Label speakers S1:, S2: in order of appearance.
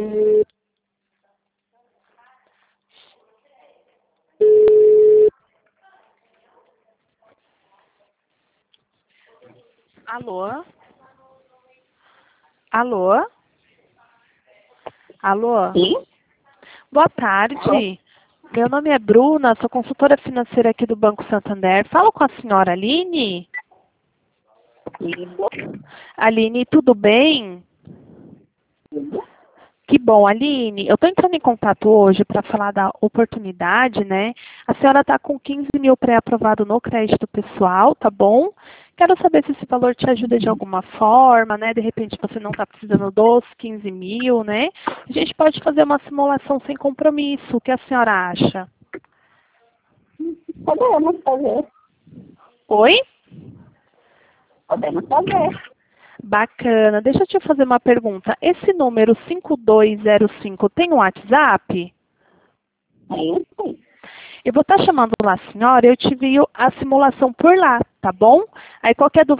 S1: Alô? Alô? Alô?
S2: Sim?
S1: Boa tarde. Meu nome é Bruna, sou consultora financeira aqui do Banco Santander. Falo com a senhora Aline?
S2: Isso.
S1: Aline, tudo bem?
S2: Tudo.
S1: Que bom, Aline. Eu estou entrando em contato hoje para falar da oportunidade, né? A senhora está com 15 mil pré-aprovado no crédito pessoal, tá bom? Quero saber se esse valor te ajuda de alguma forma, né? De repente você não está precisando dos 15 mil, né? A gente pode fazer uma simulação sem compromisso. O que a senhora acha?
S2: Podemos fazer.
S1: Oi?
S2: Podemos fazer.
S1: Bacana. Deixa eu te fazer uma pergunta. Esse número 5205 tem um WhatsApp?
S2: É isso.
S1: Eu vou estar chamando lá a senhora, eu te envio a simulação por lá, tá bom? Aí qualquer dúvida